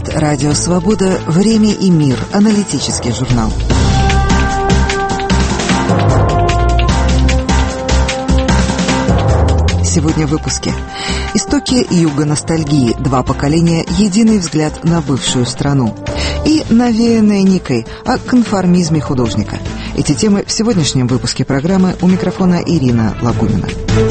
представляет Радио Свобода «Время и мир» – аналитический журнал. Сегодня в выпуске. Истоки юго-ностальгии. 2 поколения, единый взгляд на бывшую страну. И навеянная Никой о конформизме художника. Эти темы в сегодняшнем выпуске программы. У микрофона Ирина Лагунина.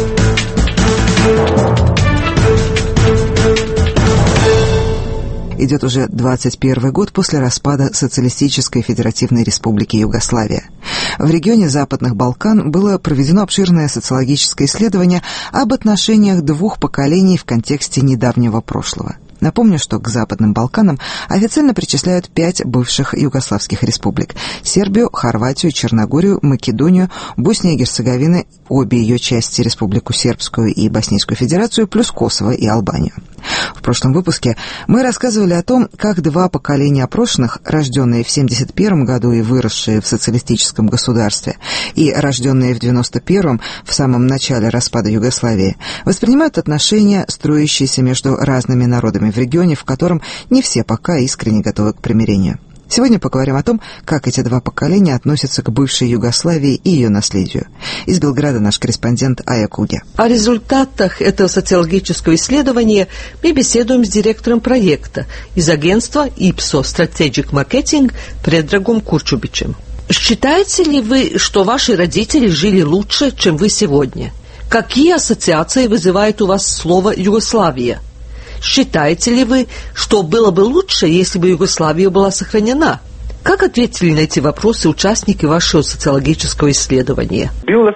Идет уже 21 год после распада Социалистической Федеративной Республики Югославия. В регионе Западных Балкан было проведено обширное социологическое исследование об отношениях 2 поколений в контексте недавнего прошлого. Напомню, что к Западным Балканам официально причисляют 5 бывших югославских республик – Сербию, Хорватию, Черногорию, Македонию, Боснию и Герцеговину, обе ее части – Республику Сербскую и Боснийскую Федерацию, плюс Косово и Албанию. В прошлом выпуске мы рассказывали о том, как 2 поколения опрошенных, рожденные в 1971 году и выросшие в социалистическом государстве, и рожденные в 1991 в самом начале распада Югославии, воспринимают отношения, строящиеся между разными народами в регионе, в котором не все пока искренне готовы к примирению. Сегодня поговорим о том, как эти 2 поколения относятся к бывшей Югославии и ее наследию. Из Белграда наш корреспондент Ая Куге. О результатах этого социологического исследования мы беседуем с директором проекта из агентства IPSO Strategic Marketing Предрагом Курчубичем. Считаете ли вы, что ваши родители жили лучше, чем вы сегодня? Какие ассоциации вызывает у вас слово «Югославия»? Считаете ли вы, что было бы лучше, если бы Югославия была сохранена? Как ответили на эти вопросы участники вашего социологического исследования?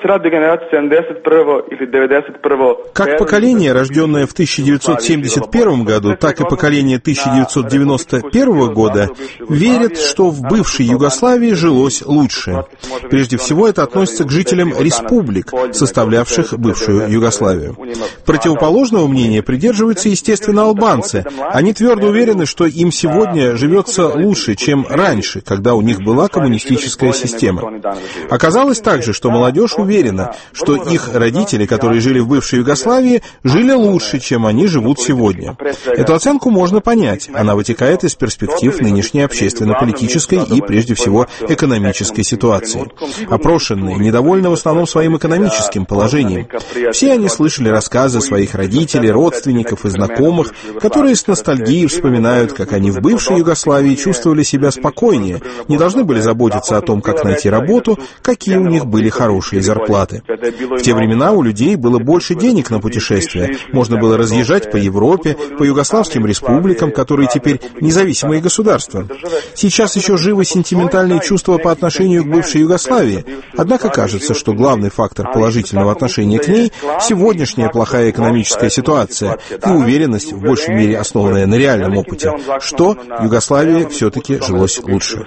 Как поколение, рожденное в 1971 году, так и поколение 1991 года, верят, что в бывшей Югославии жилось лучше. Прежде всего, это относится к жителям республик, составлявших бывшую Югославию. Противоположного мнения придерживаются, естественно, албанцы. Они твердо уверены, что им сегодня живется лучше, чем раньше, когда у них была коммунистическая система. Оказалось также, что молодежь уверена, что их родители, которые жили в бывшей Югославии, жили лучше, чем они живут сегодня. Эту оценку можно понять. Она вытекает из перспектив нынешней общественно-политической и, прежде всего, экономической ситуации. Опрошенные недовольны в основном своим экономическим положением. Все они слышали рассказы своих родителей, родственников и знакомых, которые с ностальгией вспоминают, как они в бывшей Югославии чувствовали себя спокойнее, не должны были заботиться о том, как найти работу, какие у них были хорошие зарплаты. В те времена у людей было больше денег на путешествия. Можно было разъезжать по Европе, по югославским республикам, которые теперь независимые государства. Сейчас еще живы сентиментальные чувства по отношению к бывшей Югославии. Однако кажется, что главный фактор положительного отношения к ней – сегодняшняя плохая экономическая ситуация и уверенность, в большей мере основанная на реальном опыте, что Югославии все-таки жилось лучше.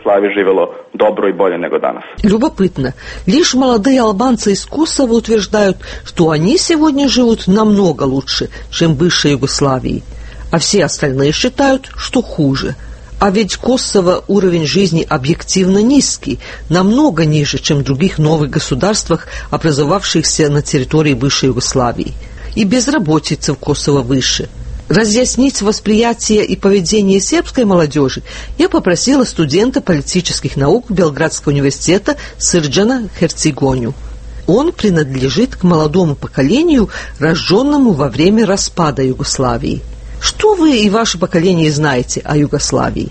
Любопытно. Лишь молодые албанцы из Косово утверждают, что они сегодня живут намного лучше, чем в бывшей Югославии, а все остальные считают, что хуже. А ведь в Косово уровень жизни объективно низкий, намного ниже, чем в других новых государствах, образовавшихся на территории бывшей Югославии. И безработица в Косово выше. Разъяснить восприятие и поведение сербской молодежи я попросила студента политических наук Белградского университета Срđana Hercigonju. Он принадлежит к молодому поколению, рожденному во время распада Югославии. Что вы и ваше поколение знаете о Югославии?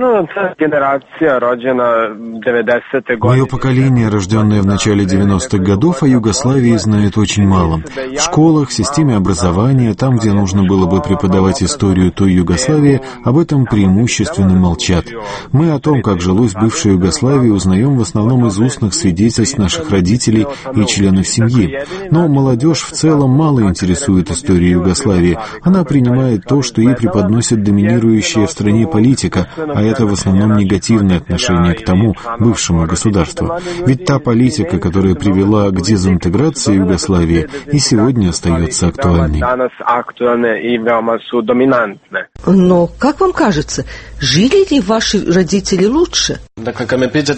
Мое поколение, рожденное в начале 90-х годов, о Югославии знает очень мало. В школах, в системе образования, там, где нужно было бы преподавать историю той Югославии, об этом преимущественно молчат. Мы о том, как жилось в бывшей Югославии, узнаем в основном из устных свидетельств наших родителей и членов семьи. Но молодежь в целом мало интересует историей Югославии. Она принимает то, что ей преподносит доминирующая в стране политика, а это в основном негативное отношение к тому бывшему государству. Ведь та политика, которая привела к дезинтеграции Югославии, и сегодня остается актуальной. Но, как вам кажется, Жили ли ваши родители лучше? Когда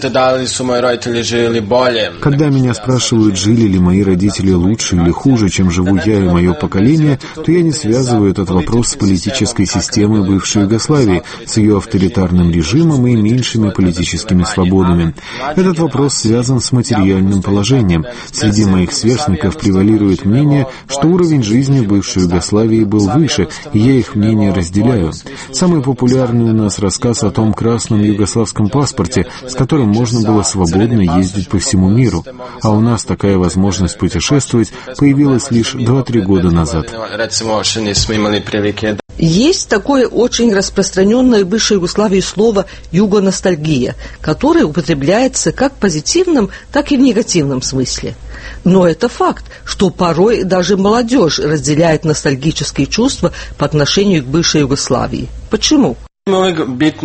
меня спрашивают, жили ли мои родители лучше или хуже, чем живу я и мое поколение, то я не связываю этот вопрос с политической системой бывшей Югославии, с ее авторитарным режимом и меньшими политическими свободами. Этот вопрос связан с материальным положением. Среди моих сверстников превалирует мнение, что уровень жизни в бывшей Югославии был выше, и я их мнение разделяю. Самый популярный у нас рассказ о том красном югославском паспорте, с которым можно было свободно ездить по всему миру. А у нас такая возможность путешествовать появилась лишь 2-3 года назад. Есть такое очень распространенное в бывшей Югославии слово «югоностальгия», которое употребляется как в позитивном, так и в негативном смысле. Но это факт, что порой даже молодежь разделяет ностальгические чувства по отношению к бывшей Югославии. Почему? Для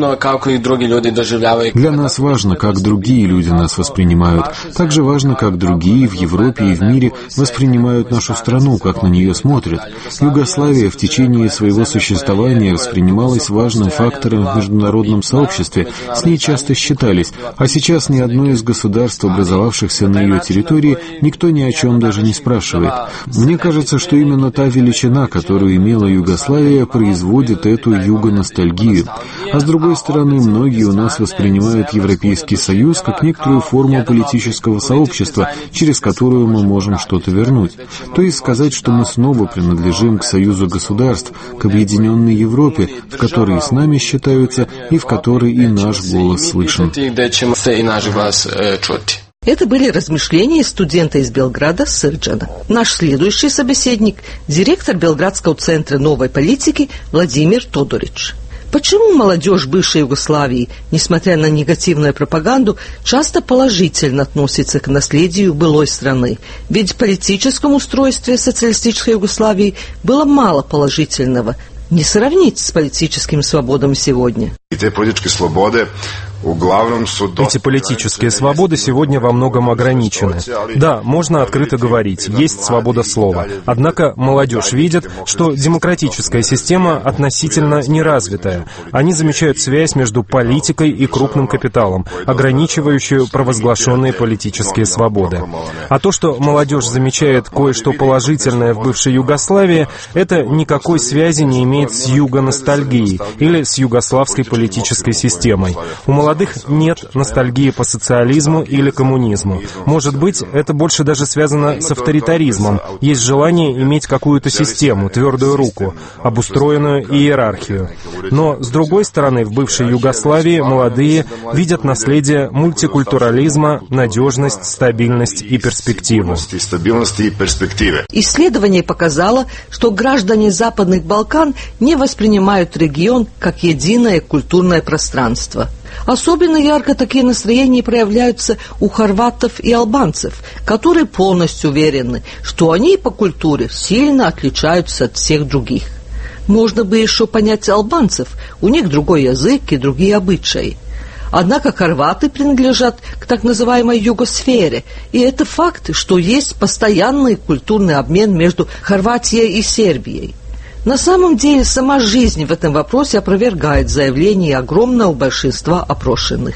нас важно, как другие люди нас воспринимают. Также важно, как другие в Европе и в мире воспринимают нашу страну, как на нее смотрят. Югославия в течение своего существования воспринималась важным фактором в международном сообществе, с ней часто считались, а сейчас ни одно из государств, образовавшихся на ее территории, никто ни о чем даже не спрашивает. Мне кажется, что именно та величина, которую имела Югославия, производит эту югоностальгию. А с другой стороны, многие у нас воспринимают Европейский Союз как некоторую форму политического сообщества, через которую мы можем что-то вернуть. То есть сказать, что мы снова принадлежим к Союзу государств, к объединенной Европе, в которой с нами считаются и в которой и наш голос слышен. Это были размышления студента из Белграда Сырджана. Наш следующий собеседник – директор Белградского центра новой политики Владимир Тодорич. Почему молодежь бывшей Югославии, несмотря на негативную пропаганду, часто положительно относится к наследию былой страны? Ведь в политическом устройстве социалистической Югославии было мало положительного. Не сравнить с политическими свободами сегодня. Эти политические свободы сегодня во многом ограничены. Да, можно открыто говорить, есть свобода слова. Однако молодежь видит, что демократическая система относительно неразвитая. Они замечают связь между политикой и крупным капиталом, ограничивающую провозглашенные политические свободы. А то, что молодежь замечает кое-что положительное в бывшей Югославии, это никакой связи не имеет с югоностальгией или с югославской политической системой. У молодых нет ностальгии по социализму или коммунизму. Может быть, это больше даже связано с авторитаризмом. Есть желание иметь какую-то систему, твердую руку, обустроенную иерархию. Но, с другой стороны, в бывшей Югославии молодые видят наследие мультикультурализма, надежность, стабильность и перспективу. Исследование показало, что граждане Западных Балкан не воспринимают регион как единое культурное пространство. Особенно ярко такие настроения проявляются у хорватов и албанцев, которые полностью уверены, что они по культуре сильно отличаются от всех других. Можно бы еще понять албанцев, у них другой язык и другие обычаи. Однако хорваты принадлежат к так называемой югосфере, и это факт, что есть постоянный культурный обмен между Хорватией и Сербией. На самом деле, сама жизнь в этом вопросе опровергает заявление огромного большинства опрошенных.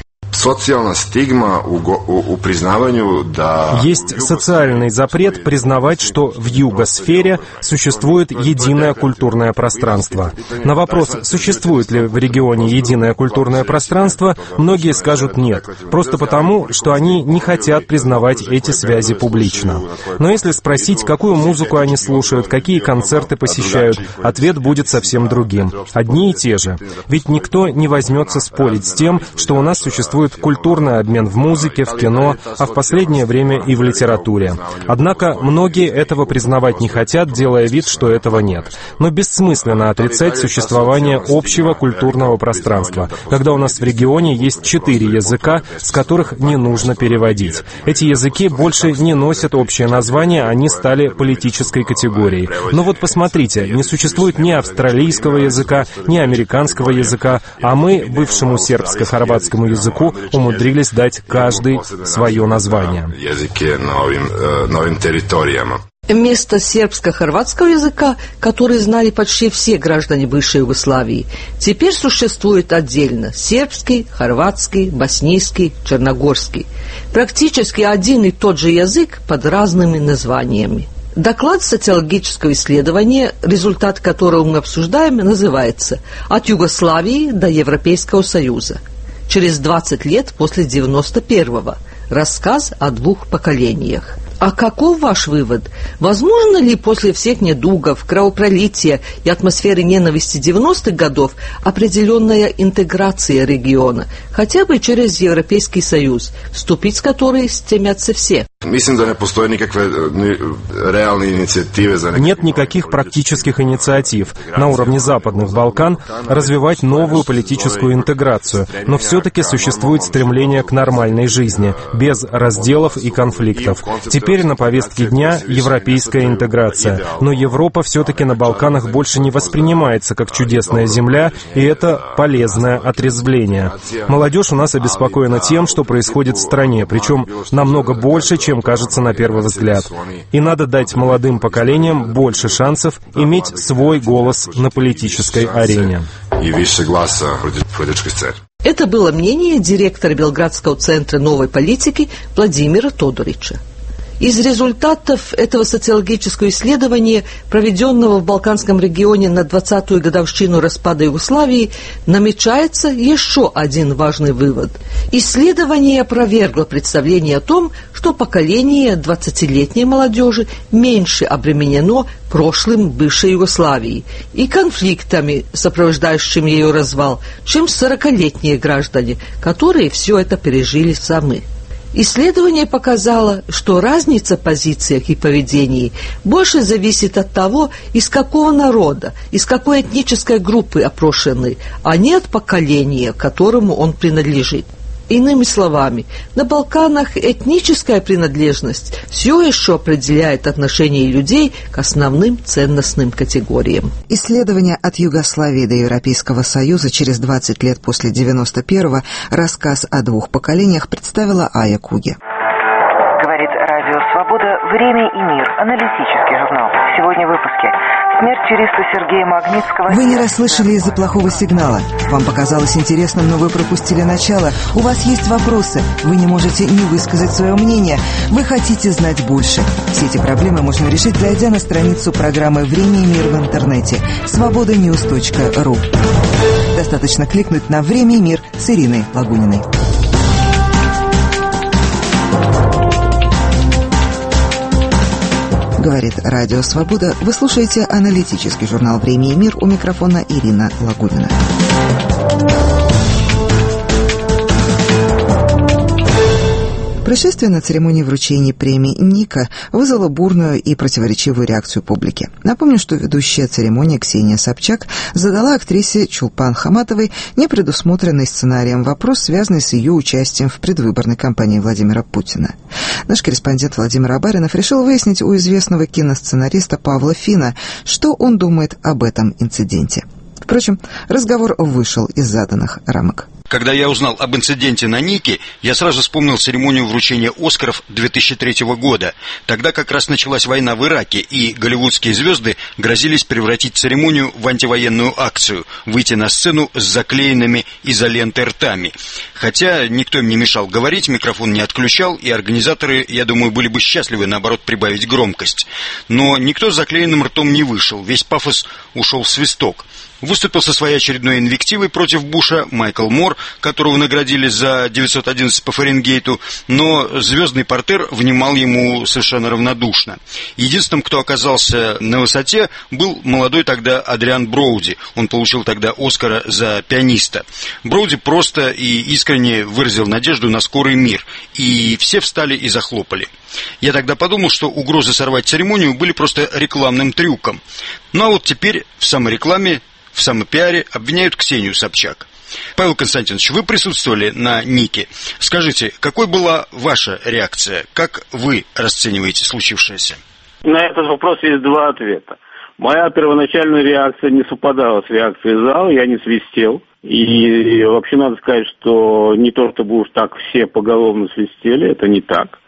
Есть социальный запрет признавать, что в югосфере существует единое культурное пространство. На вопрос, существует ли в регионе единое культурное пространство, многие скажут нет, просто потому, что они не хотят признавать эти связи публично. Но если спросить, какую музыку они слушают, какие концерты посещают, ответ будет совсем другим. Одни и те же. Ведь никто не возьмется спорить с тем, что у нас существует культурный обмен в музыке, в кино, а в последнее время и в литературе. Однако многие этого признавать не хотят, делая вид, что этого нет. Но бессмысленно отрицать существование общего культурного пространства, когда у нас в регионе есть 4 языка, с которых не нужно переводить. Эти языки больше не носят общее название, они стали политической категорией. Но вот посмотрите, не существует ни австралийского языка, ни американского языка, а мы бывшему сербско-хорватскому языку умудрились дать каждый свое название. Вместо сербско-хорватского языка, который знали почти все граждане бывшей Югославии, теперь существует отдельно сербский, хорватский, боснийский, черногорский. Практически один и тот же язык под разными названиями. Доклад социологического исследования, результат которого мы обсуждаем, называется «От Югославии до Европейского Союза. Через 20 лет после 91-го. Рассказ о двух поколениях». А каков ваш вывод? Возможно ли после всех недугов, кровопролития и атмосферы ненависти 90-х годов определенная интеграция региона, хотя бы через Европейский Союз, вступить в который стремятся все? Нет никаких практических инициатив на уровне Западных Балкан развивать новую политическую интеграцию, но все-таки существует стремление к нормальной жизни, без разделов и конфликтов. Теперь на повестке дня европейская интеграция, но Европа все-таки на Балканах больше не воспринимается как чудесная земля, и это полезное отрезвление. Молодежь у нас обеспокоена тем, что происходит в стране, причем намного больше, чем кажется на первый взгляд. И надо дать молодым поколениям больше шансов иметь свой голос на политической арене. Это было мнение директора Белградского центра новой политики Владимира Тодорича. Из результатов этого социологического исследования, проведенного в Балканском регионе на 20-ю годовщину распада Югославии, намечается еще один важный вывод. Исследование опровергло представление о том, что поколение 20-летней молодежи меньше обременено прошлым бывшей Югославии и конфликтами, сопровождающими ее развал, чем 40-летние граждане, которые все это пережили сами. Исследование показало, что разница в позициях и поведении больше зависит от того, из какого народа, из какой этнической группы опрошенный, а не от поколения, которому он принадлежит. Иными словами, на Балканах этническая принадлежность все еще определяет отношение людей к основным ценностным категориям. Исследование «От Югославии до Европейского Союза через 20 лет после 91-го. Рассказ о двух поколениях» представила Ая Куги. Говорит Радио Свобода. Время и мир. Аналитический журнал. Сегодня в выпуске. Смерть юриста Сергея Магнитского. Вы не расслышали из-за плохого сигнала. Вам показалось интересным, но вы пропустили начало. У вас есть вопросы. Вы не можете не высказать свое мнение. Вы хотите знать больше. Все эти проблемы можно решить, зайдя на страницу программы «Время и мир» в интернете svobodanews.ru. Достаточно кликнуть на «Время и мир» с Ириной Лагуниной. Говорит Радио Свобода. Вы слушаете аналитический журнал «Время и мир». У микрофона Ирина Лагунина. Происшествие на церемонии вручения премии «Ника» вызвало бурную и противоречивую реакцию публики. Напомню, что ведущая церемонии Ксения Собчак задала актрисе Чулпан Хаматовой непредусмотренный сценарием вопрос, связанный с ее участием в предвыборной кампании Владимира Путина. Наш корреспондент Владимир Абаринов решил выяснить у известного киносценариста Павла Фина, что он думает об этом инциденте. Впрочем, разговор вышел из заданных рамок. Когда я узнал об инциденте на Нике, я сразу вспомнил церемонию вручения «Оскаров» 2003 года. Тогда как раз началась война в Ираке, и голливудские звезды грозились превратить церемонию в антивоенную акцию, выйти на сцену с заклеенными изолентой ртами. Хотя никто им не мешал говорить, микрофон не отключал, и организаторы, я думаю, были бы счастливы, наоборот, прибавить громкость. Но никто с заклеенным ртом не вышел, весь пафос ушел в свисток. Выступил со своей очередной инвективой против Буша Майкл Мор, которого наградили за 911 по Фаренгейту, но звездный портер внимал ему совершенно равнодушно. Единственным, кто оказался на высоте, был молодой тогда Адриан Броуди. Он получил тогда Оскара за «Пианиста». Броуди просто и искренне выразил надежду на скорый мир, и все встали и захлопали. Я тогда подумал, что угрозы сорвать церемонию были просто рекламным трюком. Ну а вот теперь в саморекламе, в самопиаре обвиняют Ксению Собчак. Павел Константинович, вы присутствовали на Нике. Скажите, какой была ваша реакция? Как вы расцениваете случившееся? На этот вопрос есть два ответа. Моя первоначальная реакция не совпадала с реакцией зала, я не свистел. И вообще надо сказать, что не то чтобы уж так все поголовно свистели, это не так.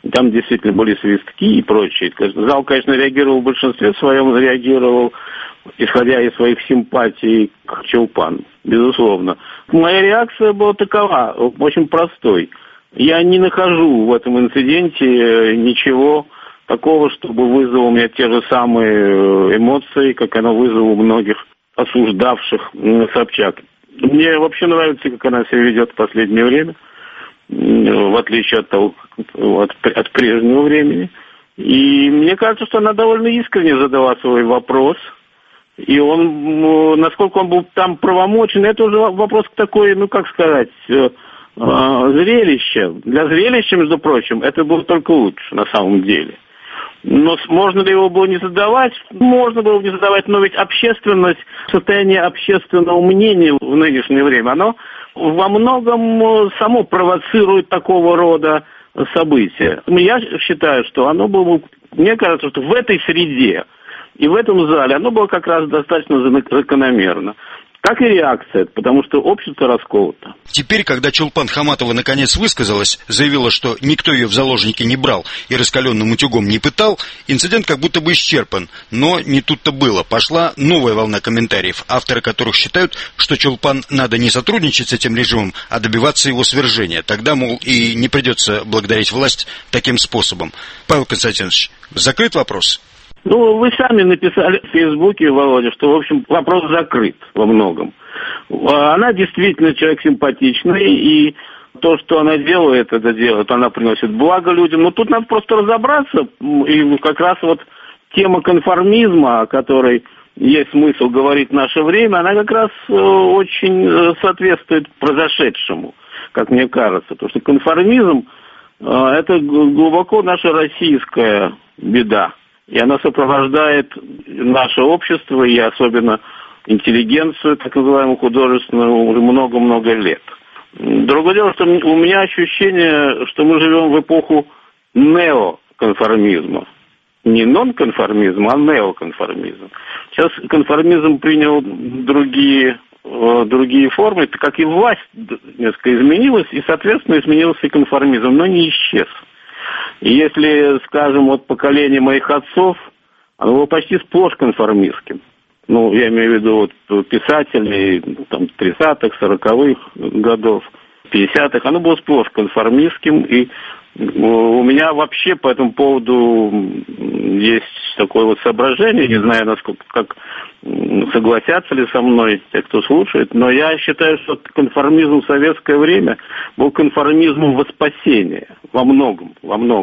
Там действительно были свистки и прочее. Зал, конечно, реагировал в большинстве своем, реагировал, исходя из своих симпатий к Чулпану, безусловно. Моя реакция была такова, очень простой. Я не нахожу в этом инциденте ничего такого, чтобы вызвало у меня те же самые эмоции, как оно вызвало у многих осуждавших Собчак. Мне вообще нравится, как она себя ведет в последнее время, в отличие от прежнего времени. И мне кажется, что она довольно искренне задала свой вопрос. И он, насколько он был там правомочен, это уже вопрос такой, зрелище. Для зрелища, между прочим, это было только лучше на самом деле. Но можно ли его было не задавать? Можно было не задавать, но ведь общественность, состояние общественного мнения в нынешнее время, оно во многом само провоцирует такого рода события. Я считаю, что оно было, мне кажется, что в этой среде и в этом зале оно было как раз достаточно закономерно. Как и реакция, потому что общество расколото. Теперь, когда Чулпан Хаматова наконец высказалась, заявила, что никто ее в заложники не брал и раскаленным утюгом не пытал, инцидент как будто бы исчерпан. Но не тут-то было. Пошла новая волна комментариев, авторы которых считают, что Чулпан надо не сотрудничать с этим режимом, а добиваться его свержения. Тогда, мол, и не придется благодарить власть таким способом. Павел Константинович, закрыт вопрос? Вы сами написали в Фейсбуке, Володя, что, в общем, вопрос закрыт во многом. Она действительно человек симпатичный, и то, что она делает, она приносит благо людям. Но тут надо просто разобраться, и как раз тема конформизма, о которой есть смысл говорить в наше время, она как раз очень соответствует произошедшему, как мне кажется. Потому что конформизм – это глубоко наша российская беда. И она сопровождает наше общество, и особенно интеллигенцию, так называемую художественную, уже много-много лет. Другое дело, что у меня ощущение, что мы живем в эпоху неоконформизма. Не нонконформизма, а неоконформизма. Сейчас конформизм принял другие формы, как и власть несколько изменилась, и, соответственно, изменился и конформизм, но не исчез. И если, скажем, поколение моих отцов, оно было почти сплошь конформистским. Я имею в виду писателей 30-х, 40-х годов, 50-х, оно было сплошь конформистским, и у меня вообще по этому поводу есть такое соображение, не знаю, насколько, как согласятся ли со мной те, кто слушает, но я считаю, что конформизм в советское время был конформизмом во спасение, во многом.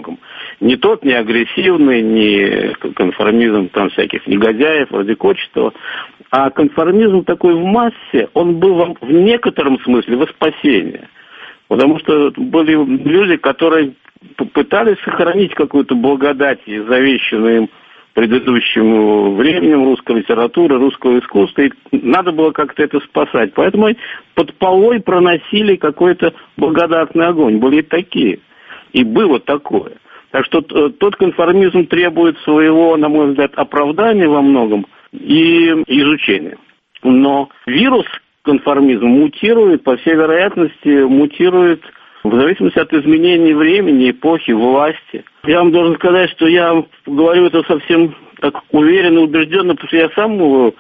Не тот, не агрессивный, не конформизм всяких негодяев, вроде Кочетова, а конформизм такой в массе, он был в некотором смысле во спасение. Потому что были люди, которые пытались сохранить какую-то благодать, завещанную им предыдущим временем русской литературы, русского искусства, и надо было как-то это спасать. Поэтому под полой проносили какой-то благодатный огонь. Были и такие. И было такое. Так что тот конформизм требует своего, на мой взгляд, оправдания во многом и изучения. Но вирус конформизм мутирует, по всей вероятности, мутирует в зависимости от изменений времени, эпохи, власти. Я вам должен сказать, что я говорю это совсем так уверенно и убежденно, потому что я сам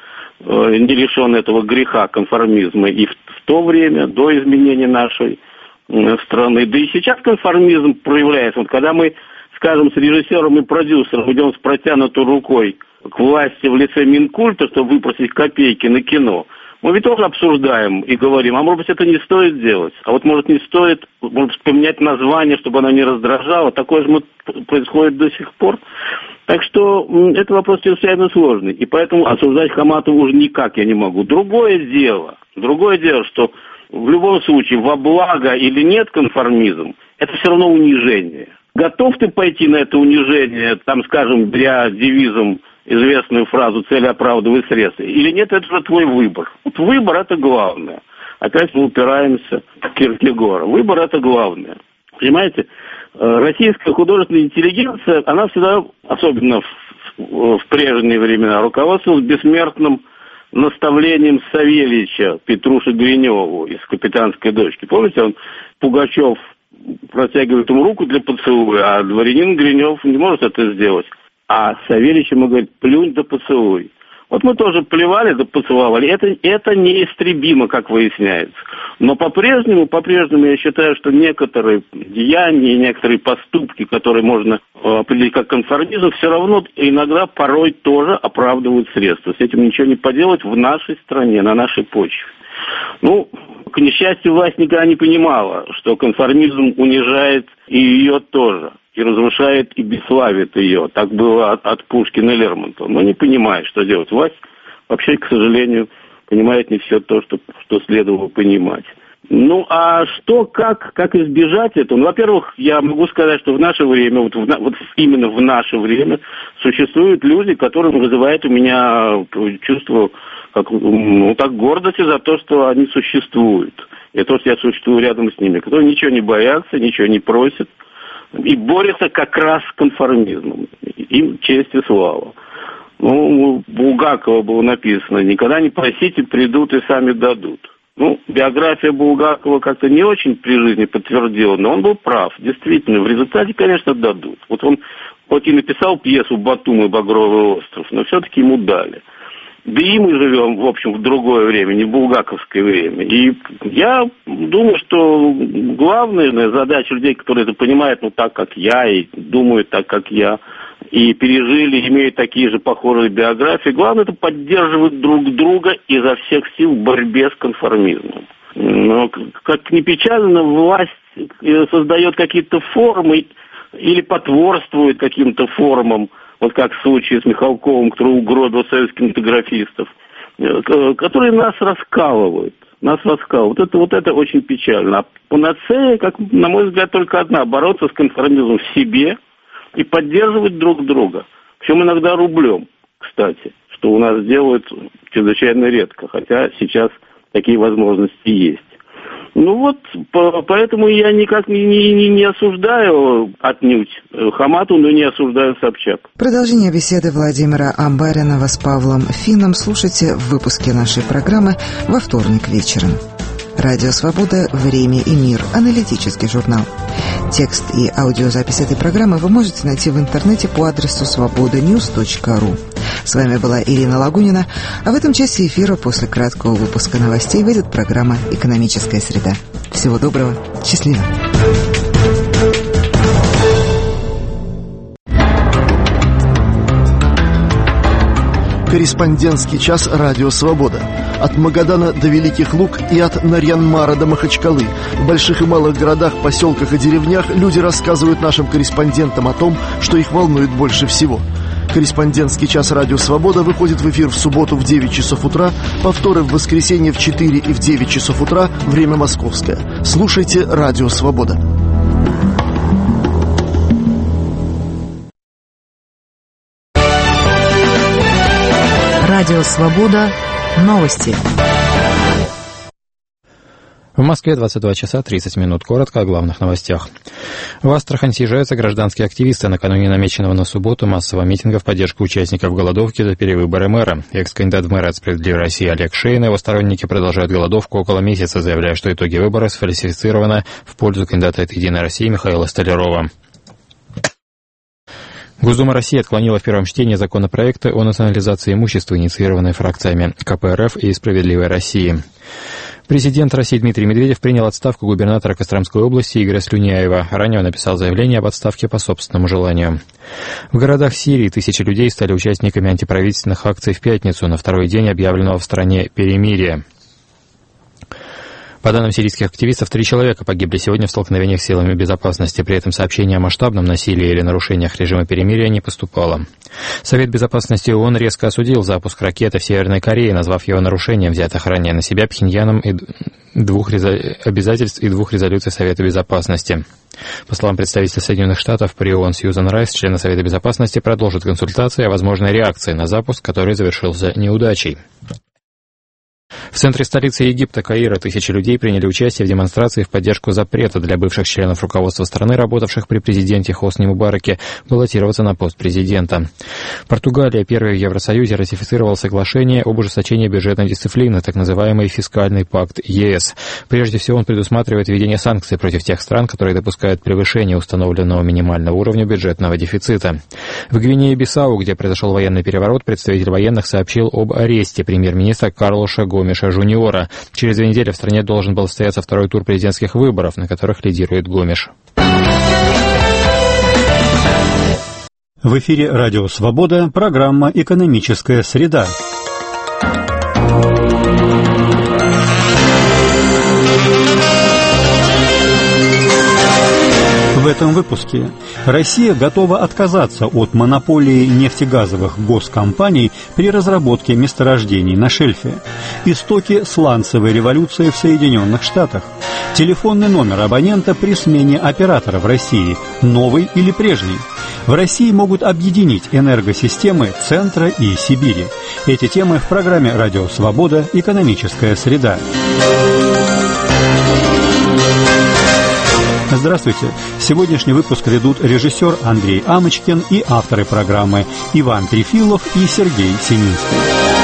не лишен этого греха конформизма и в то время, до изменения нашей страны. Да и сейчас конформизм проявляется. Когда мы, скажем, с режиссером и продюсером идем с протянутой рукой к власти в лице Минкульта, чтобы выпросить копейки на кино, мы ведь тоже обсуждаем и говорим, а может быть это не стоит делать, а может не стоит, может поменять название, чтобы оно не раздражало. Такое же происходит до сих пор. Так что это вопрос чрезвычайно сложный, и поэтому осуждать Хаматову уже никак я не могу. Другое дело, что в любом случае во благо или нет конформизм, это все равно унижение. Готов ты пойти на это унижение, скажем, беря девизом известную фразу «цель оправдывает средства», или нет, это же твой выбор. Выбор – это главное. Опять мы упираемся к Киркегору. Выбор – это главное. Понимаете, российская художественная интеллигенция, она всегда, особенно в прежние времена, руководствовалась бессмертным наставлением Савельича Петруши Гриневу из «Капитанской дочки». Помните, Пугачев протягивает ему руку для поцелуя, а дворянин Гринев не может это сделать. А Савельич ему говорит: плюнь да поцелуй. Вот мы тоже плевали да поцеловали. Это неистребимо, как выясняется. Но по-прежнему я считаю, что некоторые деяния, некоторые поступки, которые можно определить как конформизм, все равно иногда, порой тоже оправдывают средства. С этим ничего не поделать в нашей стране, на нашей почве. Ну, к несчастью, власть никогда не понимала, что конформизм унижает и ее тоже, и разрушает, и бесславит ее. Так было от Пушкина и Лермонтова. Но не понимает, что делать. Власть вообще, к сожалению, понимает не все то, что следовало понимать. Ну, а что, как избежать этого? Ну, во-первых, я могу сказать, что в наше время, вот именно в наше время, существуют люди, которые вызывают у меня чувство так гордости за то, что они существуют. И то, что я существую рядом с ними, которые ничего не боятся, ничего не просят, и борются как раз с конформизмом. Им честь и слава. Ну, у Булгакова было написано: никогда не просите, придут и сами дадут. Ну, биография Булгакова как-то не очень при жизни подтвердила, но он был прав. Действительно, в результате, конечно, дадут. Вот он хоть и написал пьесу «Батум и Багровый остров», но все-таки ему дали. Да и мы живем, в общем, в другое время, не в булгаковское время. И я думаю, что главная задача людей, которые это понимают, так, как я, и думают так, как я, и пережили, имеют такие же похожие биографии, главное — это поддерживать друг друга изо всех сил в борьбе с конформизмом. Но, как ни печально, власть создает какие-то формы или потворствует каким-то формам, вот как в случае с Михалковым, который угробил советских интеграфистов, которые нас раскалывают. Вот это очень печально. А панацея, как, на мой взгляд, только одна: бороться с конформизмом в себе и поддерживать друг друга. Причем иногда рублем, кстати, что у нас делают чрезвычайно редко, хотя сейчас такие возможности есть. Ну вот, поэтому я никак не осуждаю отнюдь Хамату, но не осуждаю Собчак. Продолжение беседы Владимира Амбаринова с Павлом Финном слушайте в выпуске нашей программы во вторник вечером. Радио «Свобода. Время и мир». Аналитический журнал. Текст и аудиозапись этой программы вы можете найти в интернете по адресу svobodanews.ru. С вами была Ирина Лагунина, а в этом часе эфира после краткого выпуска новостей выйдет программа «Экономическая среда». Всего доброго, счастливо! Корреспондентский час «Радио Свобода». От Магадана до Великих Луг и от Нарьян-Мара до Махачкалы. В больших и малых городах, поселках и деревнях люди рассказывают нашим корреспондентам о том, что их волнует больше всего. Корреспондентский час «Радио Свобода» выходит в эфир в субботу в 9 часов утра, повторы в воскресенье в 4 и в 9 часов утра, время московское. Слушайте «Радио Свобода». Радио «Свобода». Новости. В Москве 22 часа 30 минут. Коротко о главных новостях. В Астрахани съезжаются гражданские активисты накануне намеченного на субботу массового митинга в поддержку участников голодовки за перевыборы мэра. Экс-кандидат в мэры от «Справедливой России» Олег Шейн и его сторонники продолжают голодовку около месяца, заявляя, что итоги выборов сфальсифицированы в пользу кандидата от «Единой России» Михаила Столярова. Госдума России отклонила в первом чтении законопроекты о национализации имущества, инициированные фракциями КПРФ и «Справедливой России». Президент России Дмитрий Медведев принял отставку губернатора Костромской области Игоря Слюняева. Ранее он написал заявление об отставке по собственному желанию. В городах Сирии тысячи людей стали участниками антиправительственных акций в пятницу, на второй день объявленного в стране перемирия. По данным сирийских активистов, 3 человека погибли сегодня в столкновениях с силами безопасности. При этом сообщение о масштабном насилии или нарушениях режима перемирия не поступало. Совет безопасности ООН резко осудил запуск ракеты в Северной Корее, назвав его нарушением взятых ранее на себя Пхеньяном и 2 обязательств и 2 резолюций Совета безопасности. По словам представителя Соединенных Штатов при ООН Сьюзан Райс, члены Совета безопасности продолжат консультации о возможной реакции на запуск, который завершился неудачей. В центре столицы Египта, Каира, тысячи людей приняли участие в демонстрации в поддержку запрета для бывших членов руководства страны, работавших при президенте Хосни Мубараке, баллотироваться на пост президента. Португалия, первая в Евросоюзе, ратифицировала соглашение об ужесточении бюджетной дисциплины, так называемый фискальный пакт ЕС. Прежде всего, он предусматривает введение санкций против тех стран, которые допускают превышение установленного минимального уровня бюджетного дефицита. В Гвинее-Бисау, где произошел военный переворот, представитель военных сообщил об аресте премьер-министра Карлоша Гомеша Жуниора. Через 2 недели в стране должен был состояться второй тур президентских выборов, на которых лидирует Гомеш. В эфире «Радио Свобода», программа «Экономическая среда». В этом выпуске Россия готова отказаться от монополии нефтегазовых госкомпаний при разработке месторождений на шельфе. Истоки сланцевой революции в Соединенных Штатах. Телефонный номер абонента при смене оператора в России, новый или прежний. В России могут объединить энергосистемы Центра и Сибири. Эти темы в программе «Радио Свобода. Экономическая среда». Здравствуйте! Сегодняшний выпуск ведут режиссер Андрей Амочкин и авторы программы Иван Трефилов и Сергей Семинский.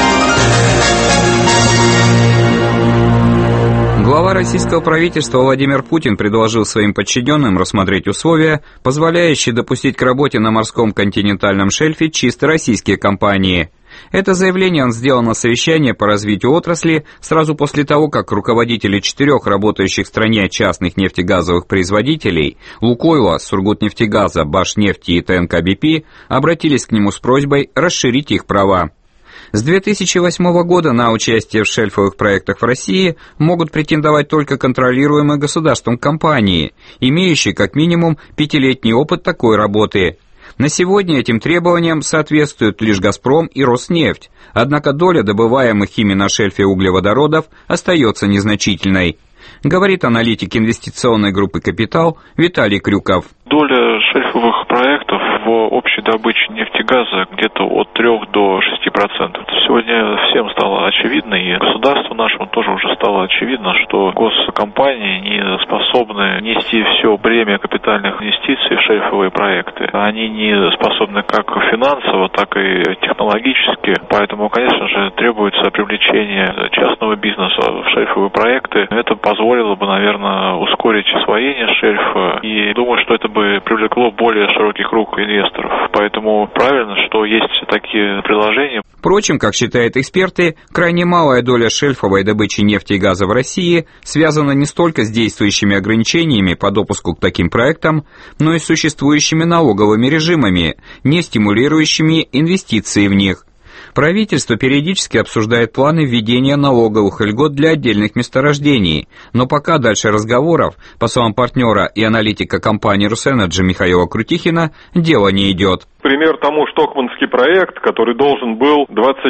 Глава российского правительства Владимир Путин предложил своим подчиненным рассмотреть условия, позволяющие допустить к работе на морском континентальном шельфе чисто российские компании. Это заявление он сделал на совещании по развитию отрасли сразу после того, как руководители 4 работающих в стране частных нефтегазовых производителей Лукойла, Сургутнефтегаза, Башнефти и ТНК БП обратились к нему с просьбой расширить их права. С 2008 года на участие в шельфовых проектах в России могут претендовать только контролируемые государством компании, имеющие как минимум 5-летний опыт такой работы. На сегодня этим требованиям соответствуют лишь «Газпром» и «Роснефть», однако доля добываемых ими на шельфе углеводородов остается незначительной, говорит аналитик инвестиционной группы «Капитал» Виталий Крюков. Доля шельфовых проектов в общей добыче нефтегаза где-то от 3 до 6%. Сегодня всем стало очевидно, и государству нашему тоже уже стало очевидно, что госкомпании не способны нести все бремя капитальных инвестиций в шельфовые проекты. Они не способны как финансово, так и технологически. Поэтому, конечно же, требуется привлечение частного бизнеса в шельфовые проекты. Это позволило бы, наверное, ускорить освоение шельфа, и думаю, что это бы привлекло более широкий круг инвесторов. Поэтому правильно, что есть такие предложения. Впрочем, как считают эксперты, крайне малая доля шельфовой добычи нефти и газа в России связана не столько с действующими ограничениями по допуску к таким проектам, но и с существующими налоговыми режимами, не стимулирующими инвестиции в них. Правительство периодически обсуждает планы введения налоговых льгот для отдельных месторождений, но пока дальше разговоров, по словам партнера и аналитика компании «Русэнерджи» Михаила Крутихина, дело не идет. Пример тому штокманский проект, который должен был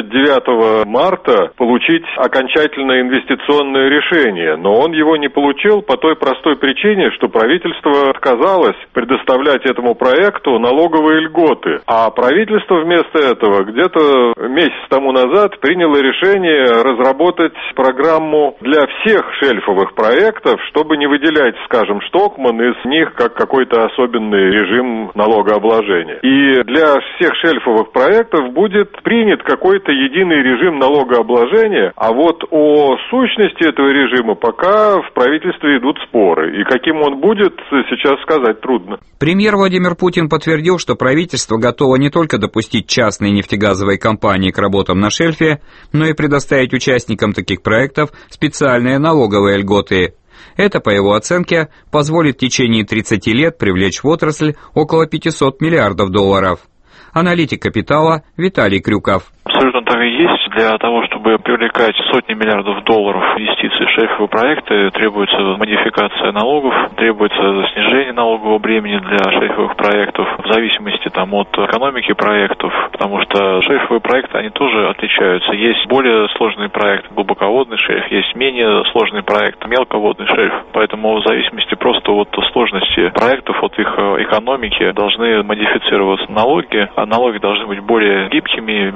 29 марта получить окончательное инвестиционное решение, но он его не получил по той простой причине, что правительство отказалось предоставлять этому проекту налоговые льготы. А правительство вместо этого где-то месяц тому назад приняло решение разработать программу для всех шельфовых проектов, чтобы не выделять, скажем, Штокман из них как какой-то особенный режим налогообложения. И для всех шельфовых проектов будет принят какой-то единый режим налогообложения, а вот о сущности этого режима пока в правительстве идут споры. И каким он будет, сейчас сказать трудно. Премьер Владимир Путин подтвердил, что правительство готово не только допустить частные нефтегазовые компании к работам на шельфе, но и предоставить участникам таких проектов специальные налоговые льготы. Это, по его оценке, позволит в течение 30 лет привлечь в отрасль около $500 миллиардов. Аналитик «Капитала» Виталий Крюков. Абсолютно так и есть. Для того, чтобы привлекать сотни миллиардов долларов инвестиций в шельфовые проекты, требуется модификация налогов, требуется снижение налогового бремени для шельфовых проектов в зависимости от экономики проектов, потому что шельфовые проекты, они тоже отличаются. Есть более сложный проект, глубоководный шельф, есть менее сложный проект, мелководный шельф. Поэтому в зависимости просто от сложности проектов, от их экономики, должны модифицироваться налоги, а налоги должны быть более гибкими, менее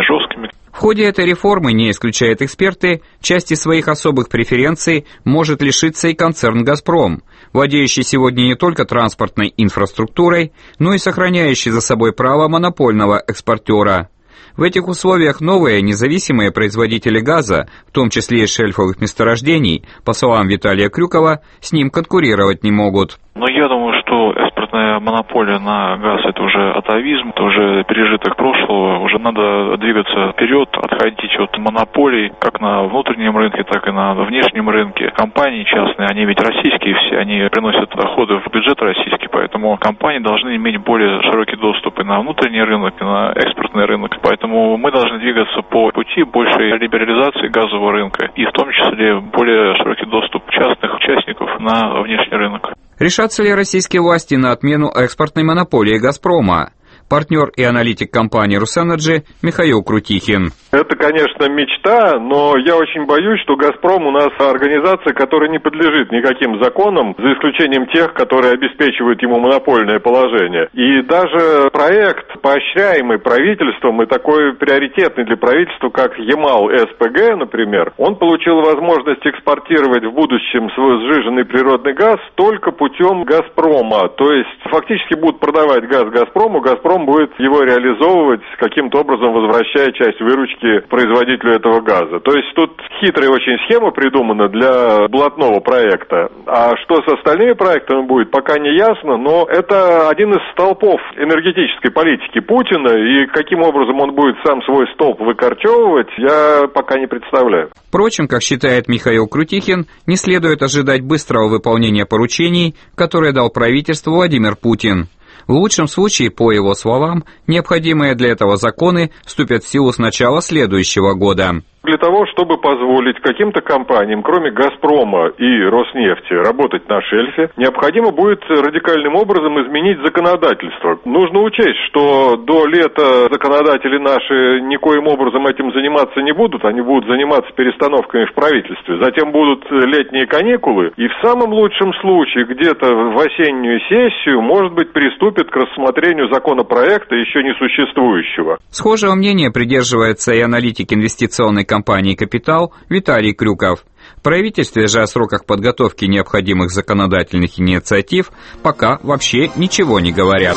жесткими. В ходе этой реформы, не исключают эксперты, части своих особых преференций может лишиться и концерн «Газпром», владеющий сегодня не только транспортной инфраструктурой, но и сохраняющий за собой право монопольного экспортера. В этих условиях новые независимые производители газа, в том числе и шельфовых месторождений, по словам Виталия Крюкова, с ним конкурировать не могут. Но я думаю, что экспортная монополия на газ – это уже атовизм, это уже пережиток прошлого. Уже надо двигаться вперед, отходить от монополий как на внутреннем рынке, так и на внешнем рынке. Компании частные, они ведь российские все, они приносят доходы в бюджет российский, поэтому компании должны иметь более широкий доступ и на внутренний рынок, и на экспортный рынок. Поэтому мы должны двигаться по пути большей либерализации газового рынка и в том числе более широкий доступ частных участников на внешний рынок. Решатся ли российские власти на отмену экспортной монополии «Газпрома»? Партнер и аналитик компании «Русэнерджи» Михаил Крутихин. Это, конечно, мечта, но я очень боюсь, что «Газпром» у нас организация, которая не подлежит никаким законам, за исключением тех, которые обеспечивают ему монопольное положение. И даже проект, поощряемый правительством и такой приоритетный для правительства, как Ямал-СПГ, например, он получил возможность экспортировать в будущем свой сжиженный природный газ только путем «Газпрома». То есть фактически будут продавать газ «Газпрому», «Газпром» будет его реализовывать, каким-то образом возвращая часть выручки производителю этого газа. То есть тут хитрая очень схема придумана для блатного проекта. А что с остальными проектами будет, пока не ясно, но это один из столпов энергетической политики Путина, и каким образом он будет сам свой столб выкорчевывать, я пока не представляю. Впрочем, как считает Михаил Крутихин, не следует ожидать быстрого выполнения поручений, которые дал правительству Владимир Путин. В лучшем случае, по его словам, необходимые для этого законы вступят в силу с начала следующего года. Для того, чтобы позволить каким-то компаниям, кроме «Газпрома» и «Роснефти», работать на шельфе, необходимо будет радикальным образом изменить законодательство. Нужно учесть, что до лета законодатели наши никоим образом этим заниматься не будут, они будут заниматься перестановками в правительстве. Затем будут летние каникулы, и в самом лучшем случае, где-то в осеннюю сессию, может быть, приступят к рассмотрению законопроекта еще не существующего. Схожего мнения придерживается и аналитик инвестиционной компании «Капитал» Виталий Крюков. В правительстве же о сроках подготовки необходимых законодательных инициатив пока вообще ничего не говорят.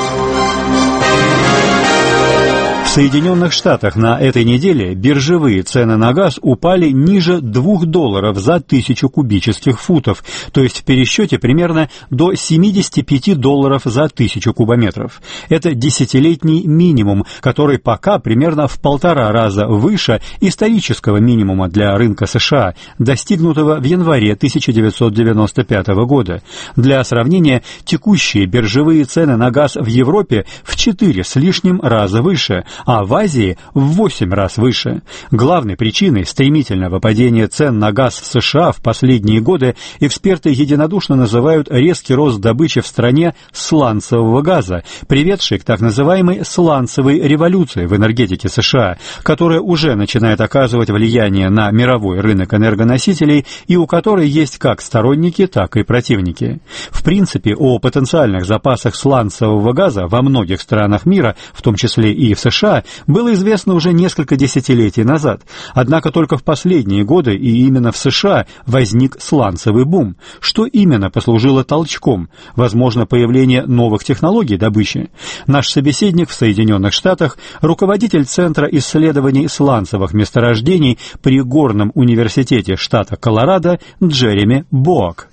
В Соединенных Штатах на этой неделе биржевые цены на газ упали ниже $2 за 1000 кубических футов, то есть в пересчете примерно до $75 за 1000 кубометров. Это десятилетний минимум, который пока примерно в 1,5 раза выше исторического минимума для рынка США, достигнутого в январе 1995 года. Для сравнения, текущие биржевые цены на газ в Европе в 4 с лишним раза выше, а в Азии в 8 раз выше. Главной причиной стремительного падения цен на газ в США в последние годы эксперты единодушно называют резкий рост добычи в стране сланцевого газа, приведший к так называемой сланцевой революции в энергетике США, которая уже начинает оказывать влияние на мировой рынок энергоносителей и у которой есть как сторонники, так и противники. В принципе, о потенциальных запасах сланцевого газа во многих странах мира, в том числе и в США, было известно уже несколько десятилетий назад. Однако только в последние годы и именно в США возник сланцевый бум. Что именно послужило толчком? Возможно, появление новых технологий добычи. Наш собеседник в Соединенных Штатах, руководитель Центра исследований сланцевых месторождений при Горном университете штата Колорадо Джереми Боак.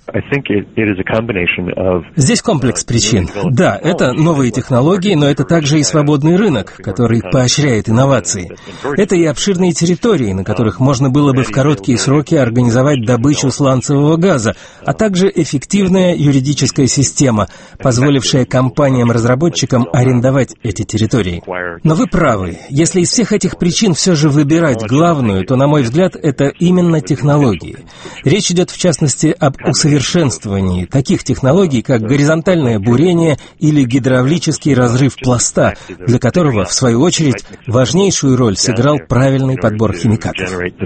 Здесь комплекс причин. Да, это новые технологии, но это также и свободный рынок, который поощряет инновации. Это и обширные территории, на которых можно было бы в короткие сроки организовать добычу сланцевого газа, а также эффективная юридическая система, позволившая компаниям-разработчикам арендовать эти территории. Но вы правы, если из всех этих причин все же выбирать главную, то, на мой взгляд, это именно технологии. Речь идет, в частности, об усовершенствовании таких технологий, как горизонтальное бурение или гидравлический разрыв пласта, для которого, в свою очередь, очередь, важнейшую роль сыграл правильный подбор химикатов.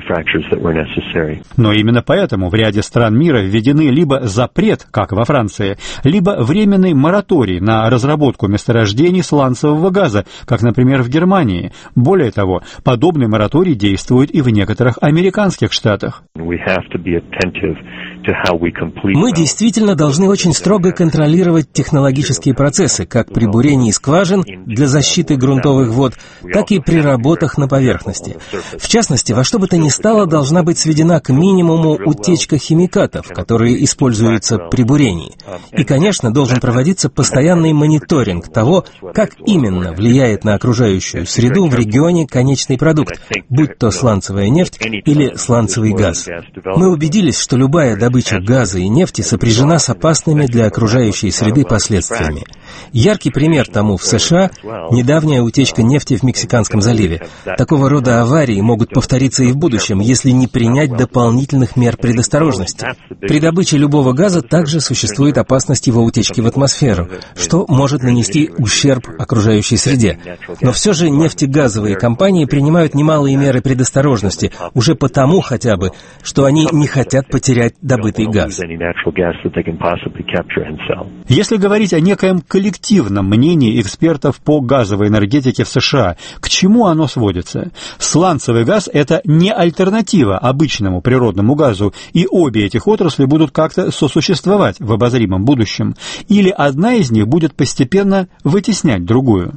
Но именно поэтому в ряде стран мира введены либо запрет, как во Франции, либо временный мораторий на разработку месторождений сланцевого газа, как, например, в Германии. Более того, подобный мораторий действует и в некоторых американских штатах. Мы действительно должны очень строго контролировать технологические процессы, как при бурении скважин для защиты грунтовых вод, так и при работах на поверхности. В частности, во что бы то ни стало, должна быть сведена к минимуму утечка химикатов, которые используются при бурении. И, конечно, должен проводиться постоянный мониторинг того, как именно влияет на окружающую среду в регионе конечный продукт, будь то сланцевая нефть или сланцевый газ. Мы убедились, что любая добыча газа и нефти сопряжена с опасными для окружающей среды последствиями. Яркий пример тому в США – недавняя утечка нефти в Мексиканском заливе. Такого рода аварии могут повториться и в будущем, если не принять дополнительных мер предосторожности. При добыче любого газа также существует опасность его утечки в атмосферу, что может нанести ущерб окружающей среде. Но все же нефтегазовые компании принимают немалые меры предосторожности, уже потому хотя бы, что они не хотят потерять добытый газ. Если говорить о некоем коллективном мнении экспертов по газовой энергетике в США, к чему оно сводится? Сланцевый газ – это не альтернатива обычному природному газу, и обе этих отрасли будут как-то сосуществовать в обозримом будущем, или одна из них будет постепенно вытеснять другую?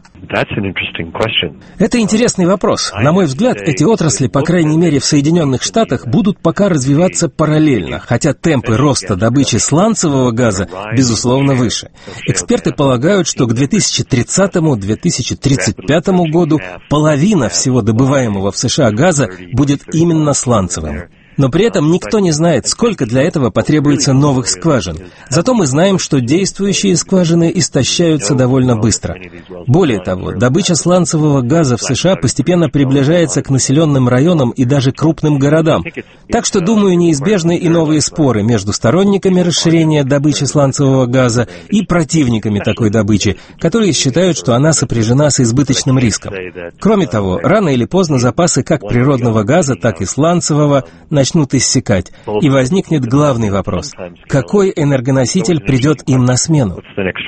Это интересный вопрос. На мой взгляд, эти отрасли, по крайней мере в Соединенных Штатах, будут пока развиваться параллельно, хотя темпы роста добычи сланцевого газа, безусловно, выше. Эксперты полагают, что к 2030-2035 году половина всего добываемого в США газа будет именно сланцевым. Но при этом никто не знает, сколько для этого потребуется новых скважин. Зато мы знаем, что действующие скважины истощаются довольно быстро. Более того, добыча сланцевого газа в США постепенно приближается к населенным районам и даже крупным городам. Так что, думаю, неизбежны и новые споры между сторонниками расширения добычи сланцевого газа и противниками такой добычи, которые считают, что она сопряжена с избыточным риском. Кроме того, рано или поздно запасы как природного газа, так и сланцевого начнут иссякать, и возникнет главный вопрос: какой энергоноситель придет им на смену?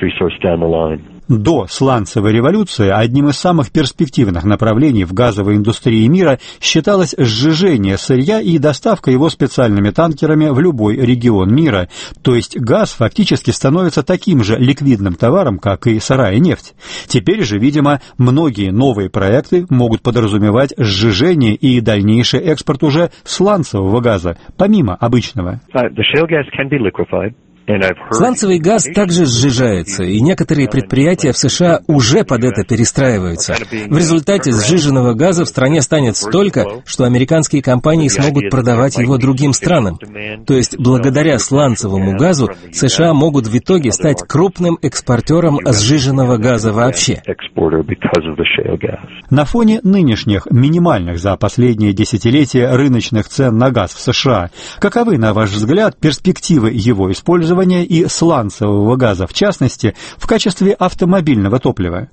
До сланцевой революции одним из самых перспективных направлений в газовой индустрии мира считалось сжижение сырья и доставка его специальными танкерами в любой регион мира. То есть газ фактически становится таким же ликвидным товаром, как и сырая нефть. Теперь же, видимо, многие новые проекты могут подразумевать сжижение и дальнейший экспорт уже сланцевого газа, помимо обычного. Сланцевый газ также сжижается, и некоторые предприятия в США уже под это перестраиваются. В результате сжиженного газа в стране станет столько, что американские компании смогут продавать его другим странам. То есть, благодаря сланцевому газу, США могут в итоге стать крупным экспортером сжиженного газа вообще. На фоне нынешних минимальных за последние десятилетия рыночных цен на газ в США, каковы, на ваш взгляд, перспективы его использования и сланцевого газа, в частности, в качестве автомобильного топлива?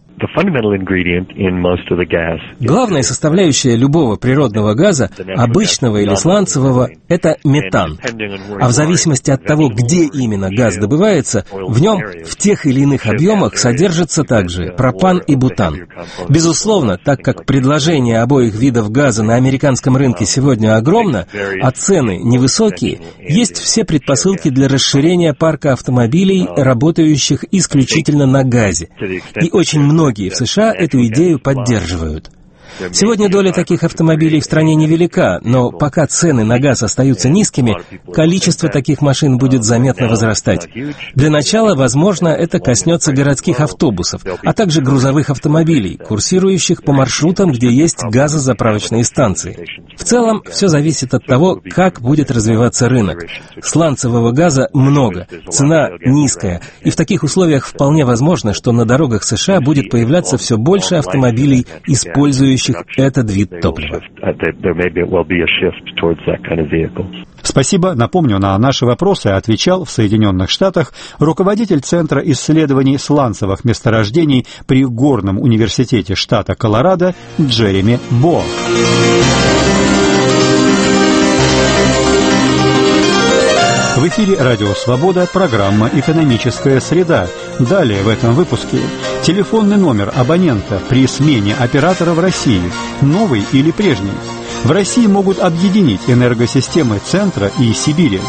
Главная составляющая любого природного газа, обычного или сланцевого, это метан. А в зависимости от того, где именно газ добывается, в нем в тех или иных объемах содержатся также пропан и бутан. Безусловно, так как предложение обоих видов газа на американском рынке сегодня огромно, а цены невысокие, есть все предпосылки для расширения парка автомобилей, работающих исключительно на газе. И очень многие в США эту идею поддерживают. Сегодня доля таких автомобилей в стране невелика, но пока цены на газ остаются низкими, количество таких машин будет заметно возрастать. Для начала, возможно, это коснется городских автобусов, а также грузовых автомобилей, курсирующих по маршрутам, где есть газозаправочные станции. В целом, все зависит от того, как будет развиваться рынок. Сланцевого газа много, цена низкая, и в таких условиях вполне возможно, что на дорогах США будет появляться все больше автомобилей, использующих этот вид топлива. Спасибо. Напомню, на наши вопросы отвечал в Соединенных Штатах руководитель Центра исследований сланцевых месторождений при Горном университете штата Колорадо Джереми Бо. В эфире «Радио Свобода», программа «Экономическая среда». Далее в этом выпуске телефонный номер абонента при смене оператора в России, новый или прежний. В России могут объединить энергосистемы Центра и Сибири.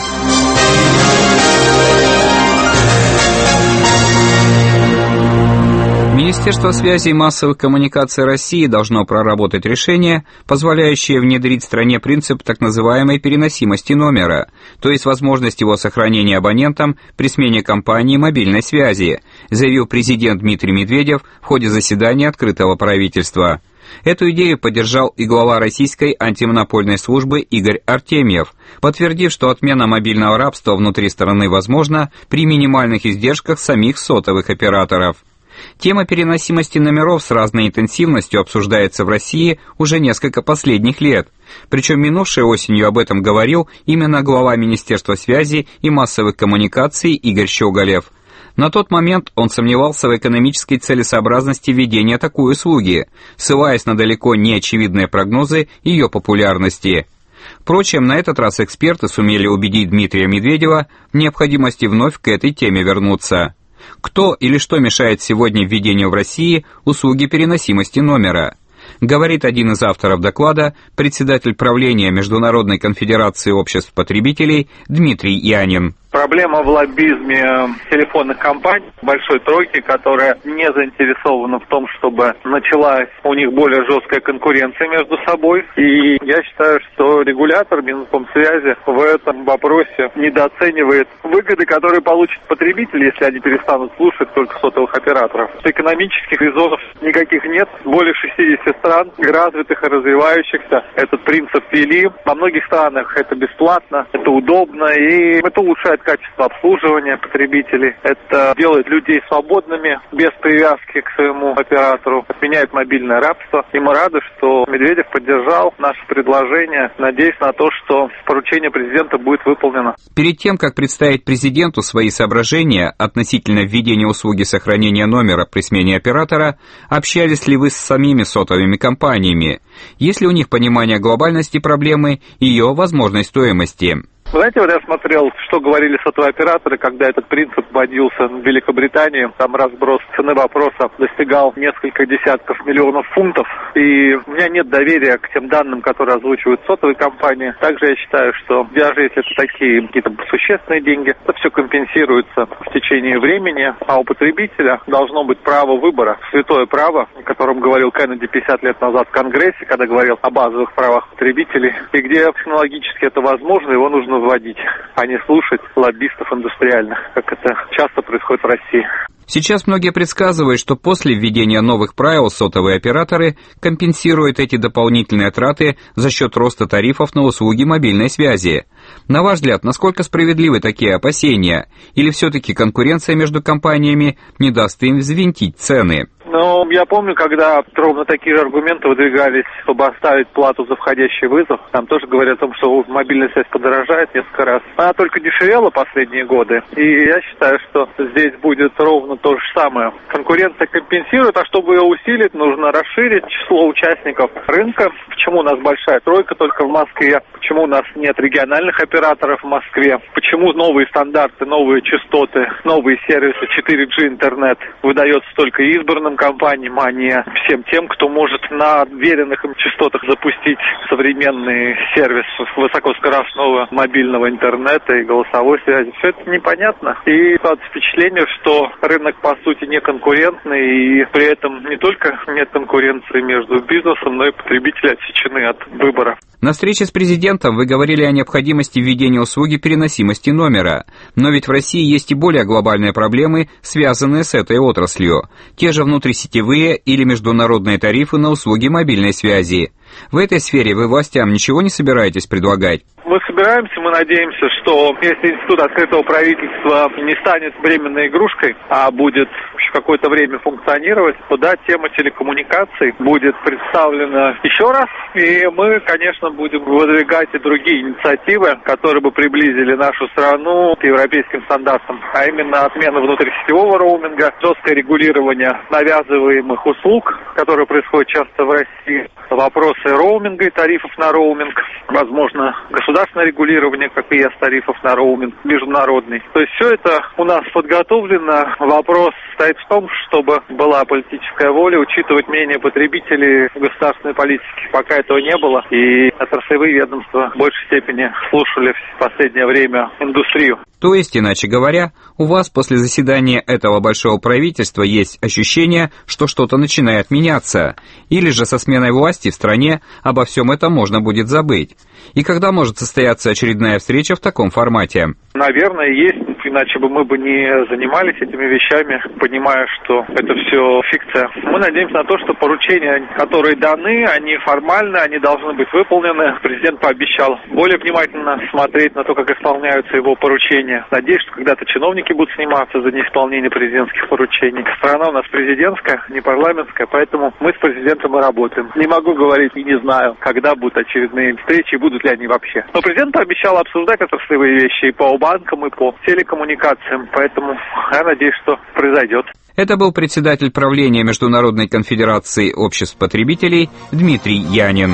Министерство связи и массовых коммуникаций России должно проработать решение, позволяющее внедрить в стране принцип так называемой переносимости номера, то есть возможность его сохранения абонентам при смене компании мобильной связи, заявил президент Дмитрий Медведев в ходе заседания открытого правительства. Эту идею поддержал и глава российской антимонопольной службы Игорь Артемьев, подтвердив, что отмена мобильного рабства внутри страны возможна при минимальных издержках самих сотовых операторов. Тема переносимости номеров с разной интенсивностью обсуждается в России уже несколько последних лет. Причем минувшей осенью об этом говорил именно глава Министерства связи и массовых коммуникаций Игорь Щеголев. На тот момент он сомневался в экономической целесообразности введения такой услуги, ссылаясь на далеко не очевидные прогнозы ее популярности. Впрочем, на этот раз эксперты сумели убедить Дмитрия Медведева в необходимости вновь к этой теме вернуться. Кто или что мешает сегодня введению в России услуги переносимости номера? Говорит один из авторов доклада, председатель правления Международной конфедерации обществ потребителей Дмитрий Янин. Проблема в лоббизме телефонных компаний большой тройки, которая не заинтересована в том, чтобы началась у них более жесткая конкуренция между собой. И я считаю, что регулятор Минкомсвязи в этом вопросе недооценивает выгоды, которые получат потребители, если они перестанут слушать только сотовых операторов. Экономических резонов никаких нет. Более 60 стран, развитых и развивающихся, этот принцип ввели. Во многих странах это бесплатно, это удобно и это улучшает качество обслуживания потребителей. Это делает людей свободными, без привязки к своему оператору, отменяет мобильное рабство. И мы рады, что Медведев поддержал наше предложение. Надеюсь на то, что поручение президента будет выполнено. Перед тем, как представить президенту свои соображения относительно введения услуги сохранения номера при смене оператора, общались ли вы с самими сотовыми компаниями? Есть ли у них понимание глобальности проблемы и ее возможной стоимости? Знаете, вот я смотрел, что говорили сотовые операторы, когда этот принцип вводился в Великобритании. Там разброс цены вопроса достигал несколько десятков миллионов фунтов. И у меня нет доверия к тем данным, которые озвучивают сотовые компании. Также я считаю, что даже если это такие какие-то существенные деньги, это все компенсируется в течение времени. А у потребителя должно быть право выбора. Святое право, о котором говорил Кеннеди 50 лет назад в Конгрессе, когда говорил о базовых правах потребителей. И где технологически это возможно, его нужно вводить, а не слушать лоббистов индустриальных, как это часто происходит в России. Сейчас многие предсказывают, что после введения новых правил сотовые операторы компенсируют эти дополнительные траты за счет роста тарифов на услуги мобильной связи. На ваш взгляд, насколько справедливы такие опасения? Или все-таки конкуренция между компаниями не даст им взвинтить цены? Ну, я помню, когда ровно такие же аргументы выдвигались, чтобы оставить плату за входящий вызов. Там тоже говорят о том, что мобильная связь подорожает несколько раз. Она только дешевела последние годы. И я считаю, что здесь будет ровно то же самое. Конкуренция компенсирует, а чтобы ее усилить, нужно расширить число участников рынка. Почему у нас большая тройка только в Москве? Почему у нас нет региональных операторов в Москве? Почему новые стандарты, новые частоты, новые сервисы 4G интернет выдается только избранным компаниям, а не всем тем, кто может на веренных им частотах запустить современный сервис высокоскоростного мобильного интернета и голосовой связи. Все это непонятно. И от впечатления, что рынок по сути не конкурентный, и при этом не только нет конкуренции между бизнесом, но и потребители отсечены от выбора. На встрече с президентом вы говорили о необходимости введения услуги переносимости номера. Но ведь в России есть и более глобальные проблемы, связанные с этой отраслью. Те же внутрисетевые или международные тарифы на услуги мобильной связи. В этой сфере вы властям ничего не собираетесь предлагать? Мы собираемся, мы надеемся, что если Институт открытого правительства не станет временной игрушкой, а будет еще какое-то время функционировать, то да, тема телекоммуникаций будет представлена еще раз. И мы, конечно, будем выдвигать и другие инициативы, которые бы приблизили нашу страну к европейским стандартам, а именно отмена внутрисетевого роуминга, жесткое регулирование навязываемых услуг, которые происходят часто в России, вопросы роуминга и тарифов на роуминг, возможно, государственное регулирование, как и есть, тарифов на роуминг международный. То есть все это у нас подготовлено. Вопрос стоит в том, чтобы была политическая воля учитывать мнение потребителей в государственной политике. Пока этого не было, и отраслевые ведомства в большей степени слушали в последнее время индустрию. То есть, иначе говоря, у вас после заседания этого большого правительства есть ощущение, что что-то начинает меняться, или же со сменой власти в стране обо всем этом можно будет забыть. И когда может состояться очередная встреча в таком формате? Наверное, есть, иначе бы мы бы не занимались этими вещами, понимая, что это все фикция. Мы надеемся на то, что поручения, которые даны, они формальны, они должны быть выполнены. Президент пообещал более внимательно смотреть на то, как исполняются его поручения. Надеюсь, что когда-то чиновники будут сниматься за неисполнение президентских поручений. Страна у нас президентская, не парламентская, поэтому мы с президентом и работаем. Не могу говорить и не знаю, когда будут очередные встречи, будут ли они вообще. Но президент пообещал обсуждать отраслевые вещи и по банкам, и по телекоммуникациям, поэтому я надеюсь, что произойдет. Это был председатель правления Международной конфедерации обществ потребителей Дмитрий Янин.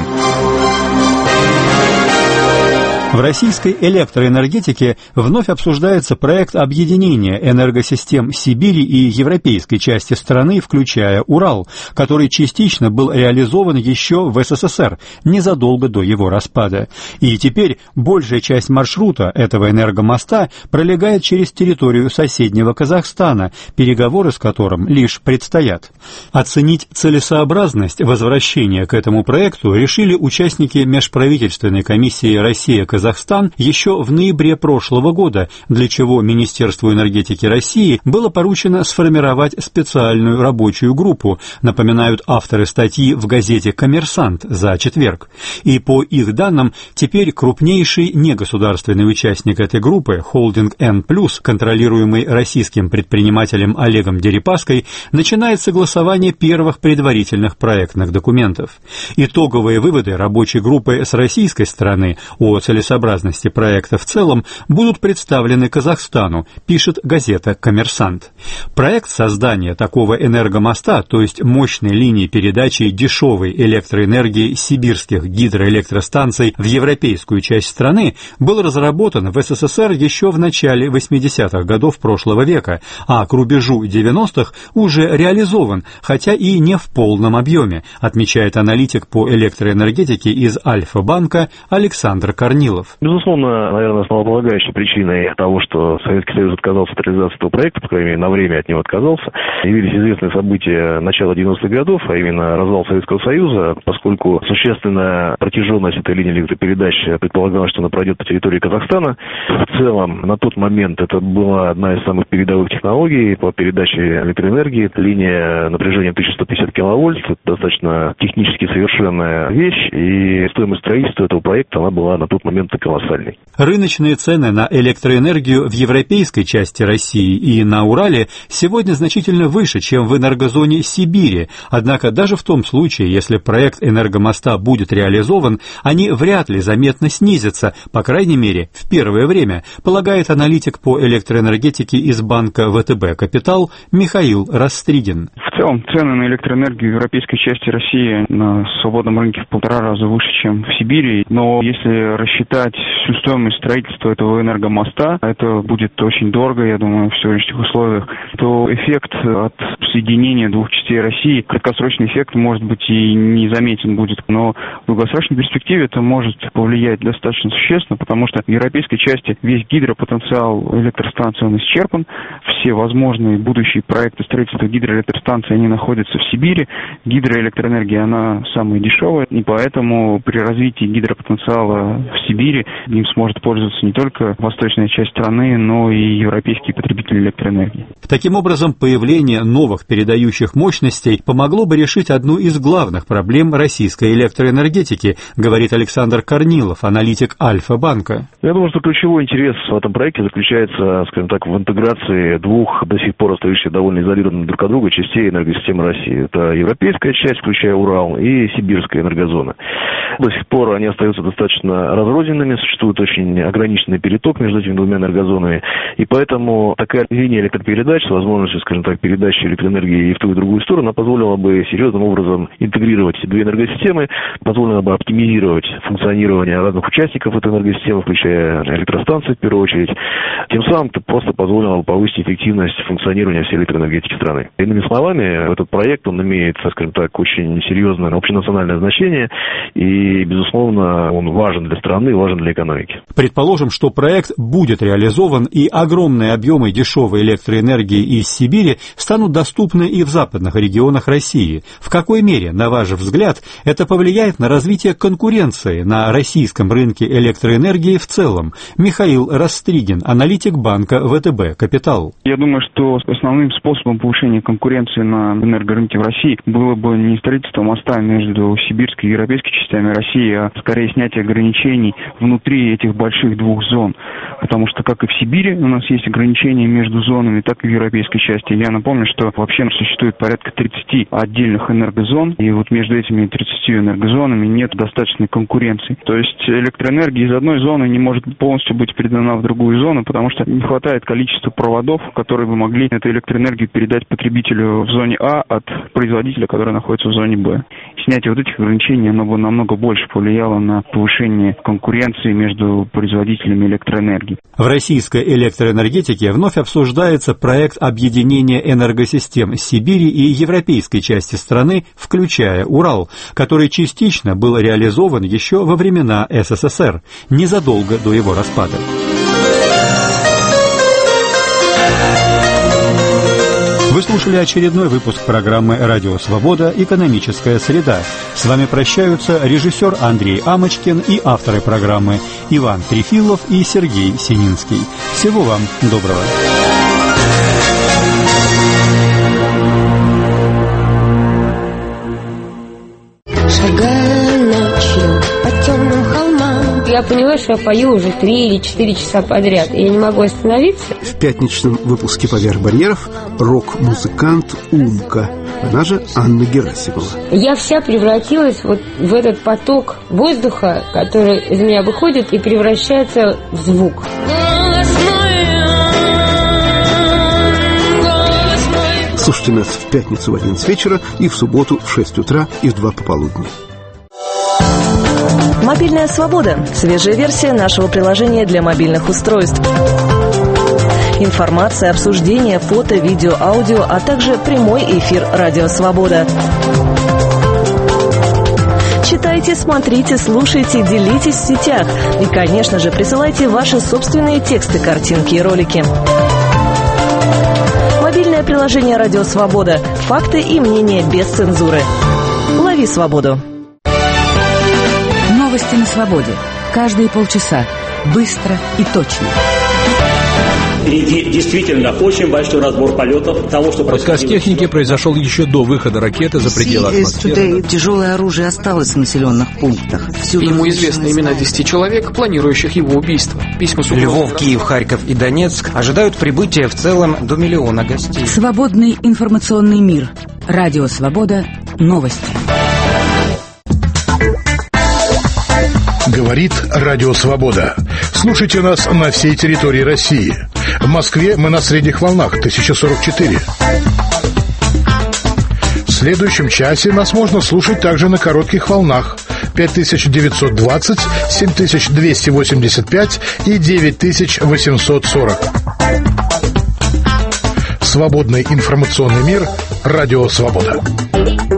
В российской электроэнергетике вновь обсуждается проект объединения энергосистем Сибири и европейской части страны, включая Урал, который частично был реализован еще в СССР, незадолго до его распада. И теперь большая часть маршрута этого энергомоста пролегает через территорию соседнего Казахстана, переговоры с которым лишь предстоят. Оценить целесообразность возвращения к этому проекту решили участники межправительственной комиссии «Россия-Казахстан» еще в ноябре прошлого года, для чего Министерству энергетики России было поручено сформировать специальную рабочую группу, напоминают авторы статьи в газете «Коммерсант» за четверг. И по их данным, теперь крупнейший негосударственный участник этой группы, холдинг N+, контролируемый российским предпринимателем Олегом Дерипаской, начинает согласование первых предварительных проектных документов. Итоговые выводы рабочей группы с российской стороны о целесообразности проекта в целом будут представлены Казахстану, пишет газета «Коммерсант». Проект создания такого энергомоста, то есть мощной линии передачи дешевой электроэнергии сибирских гидроэлектростанций в европейскую часть страны, был разработан в СССР еще в начале 80-х годов прошлого века, а к рубежу 90-х уже реализован, хотя и не в полном объеме, отмечает аналитик по электроэнергетике из Альфа-банка Александр Корнилов. Безусловно, наверное, основополагающей причиной того, что Советский Союз отказался от реализации этого проекта, по крайней мере, на время от него отказался, явились известные события начала 90-х годов, а именно развал Советского Союза, поскольку существенная протяженность этой линии электропередач предполагалось, что она пройдет по территории Казахстана. В целом, на тот момент это была одна из самых передовых технологий по передаче электроэнергии. Линия напряжением 1150 киловольт, это достаточно технически совершенная вещь, и стоимость строительства этого проекта, она была на тот момент колоссальной. Рыночные цены на электроэнергию в европейской части России и на Урале сегодня значительно выше, чем в энергозоне Сибири. Однако даже в том случае, если проект энергомоста будет реализован, они вряд ли заметно снизятся, по крайней мере, в первое время, полагает аналитик по электроэнергетике из банка ВТБ «Капитал» Михаил Растригин. В целом, цены на электроэнергию в европейской части России на свободном рынке в 1,5 раза выше, чем в Сибири. Но если рассчитать всю стоимость строительства этого энергомоста, это будет очень дорого, я думаю, в сегодняшних условиях, то эффект от соединения двух частей России, краткосрочный эффект, может быть, и не заметен будет, но в долгосрочной перспективе это может повлиять достаточно существенно, потому что в европейской части весь гидропотенциал электростанции он исчерпан, все возможные будущие проекты строительства гидроэлектростанции, они находятся в Сибири, гидроэлектроэнергия, она самая дешевая, и поэтому при развитии гидропотенциала в Сибири Сибири. Им сможет пользоваться не только восточная часть страны, но и европейские потребители электроэнергии. Таким образом, появление новых передающих мощностей помогло бы решить одну из главных проблем российской электроэнергетики, говорит Александр Корнилов, аналитик Альфа-банка. Я думаю, что ключевой интерес в этом проекте заключается, скажем так, в интеграции двух до сих пор остающихся довольно изолированными друг от друга частей энергосистемы России. Это европейская часть, включая Урал, и сибирская энергозона. До сих пор они остаются достаточно разрозненными, существует очень ограниченный переток между этими двумя энергозонами, и поэтому такая линия электропередач с возможностью, скажем так, передачи электроэнергии и в ту, и в другую сторону, она позволила бы серьезным образом интегрировать две энергосистемы, позволила бы оптимизировать функционирование разных участников этой энергосистемы, включая электростанции в первую очередь. Тем самым это просто позволило бы повысить эффективность функционирования всей электроэнергетики страны. Иными словами, этот проект, он имеет, скажем так, очень серьезное общенациональное значение, и, безусловно, он важен для страны, важен для экономики. Предположим, что проект будет реализован, и огромные объемы дешевой электроэнергии из Сибири станут доступны и в западных регионах России. В какой мере, на ваш взгляд, это повлияет на развитие конкуренции на российском рынке электроэнергии в целом? Михаил Растригин, аналитик банка ВТБ «Капитал». Я думаю, что основным способом повышения конкуренции на энергорынке в России было бы не строительство моста между сибирской и европейской частями России, а скорее снятие ограничений внутри этих больших двух зон. Потому что как и в Сибири у нас есть ограничения между зонами, так и в европейской части. Я напомню, что вообще существует порядка 30 отдельных энергозон, и вот между этими 30 энергозонами нет достаточной конкуренции. То есть электроэнергия из одной зоны не может полностью быть передана в другую зону, потому что не хватает количества проводов, которые бы могли эту электроэнергию передать потребителю в зоне А от производителя, который находится в зоне Б. Снятие вот этих ограничений, оно бы намного больше повлияло на повышение конкуренции между производителями электроэнергии. В российской электроэнергетике вновь обсуждается проект объединения энергосистем Сибири и европейской части страны, включая Урал, который частично был реализован еще во времена СССР, незадолго до его распада. Вы слушали очередной выпуск программы «Радио Свобода. Экономическая среда». С вами прощаются режиссер Андрей Амочкин и авторы программы Иван Трефилов и Сергей Сининский. Всего вам доброго. Я поняла, что я пою уже 3 или 4 часа подряд, и я не могу остановиться. В пятничном выпуске «Поверх барьеров» рок-музыкант Умка, она же Анна Герасимова. Я вся превратилась вот в этот поток воздуха, который из меня выходит и превращается в звук. Слушайте нас в пятницу в 11 вечера и в субботу в 6 утра и в 2 пополудни. Мобильная свобода. Свежая версия нашего приложения для мобильных устройств. Информация, обсуждение, фото, видео, аудио, а также прямой эфир «Радио Свобода». Читайте, смотрите, слушайте, делитесь в сетях. И, конечно же, присылайте ваши собственные тексты, картинки и ролики. Мобильное приложение «Радио Свобода». Факты и мнения без цензуры. Лови свободу. Новости на свободе. Каждые полчаса. Быстро и точно. Впереди действительно очень большой разбор полетов того, что Отказ техники произошел еще до выхода ракеты за пределы атмосферы. Тяжелое оружие осталось в населенных пунктах. Ему известны имена 10 человек, планирующих его убийство. Письма с Львов, Киев, Харьков и Донецк ожидают прибытия в целом до 1 миллиона гостей. Свободный информационный мир. Радио Свобода. Новости. Говорит Радио Свобода. Слушайте нас на всей территории России. В Москве мы на средних волнах 1044. В следующем часе нас можно слушать также на коротких волнах 5920, 7285 и 9840. Свободный информационный мир. Радио Свобода.